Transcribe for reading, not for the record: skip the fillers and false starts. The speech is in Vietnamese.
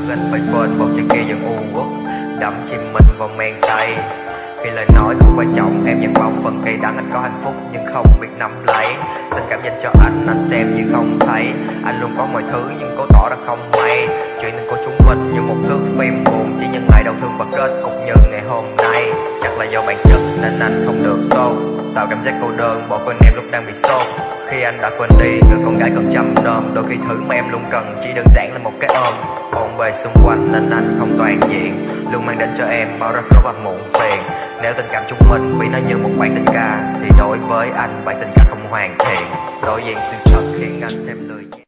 anh phải quên bầu trời kia dần u uất, đắm chìm mình vào men say. Khi lời nói không quan trọng, em nhận bao phần cay đắng. Anh có hạnh phúc nhưng không biết nắm lấy. Tình cảm dành cho anh xem như không thấy. Anh luôn có mọi thứ nhưng cố tỏ ra không may. Chuyện tình của chúng mình như một thước phim buồn, chỉ nhân lại đau thương và kết cục như ngày hôm nay. Chắc là do bản chất nên anh không được tốt, tạo cảm giác cô đơn bỏ quên em lúc đang bị sốt. Khi anh đã quên đi người con gái cần chăm nom, đôi khi thứ mà em luôn cần chỉ đơn giản là một cái ôm. Ôm về xung quanh nên anh không toàn diện, luôn mang đến cho em bao rất rất là muộn phiền. Nếu tình cảm chúng mình vì nó như một bản tình ca, thì đối với anh bản tình ca không hoàn thiện. Đối diện sự thật khiến anh thêm lười.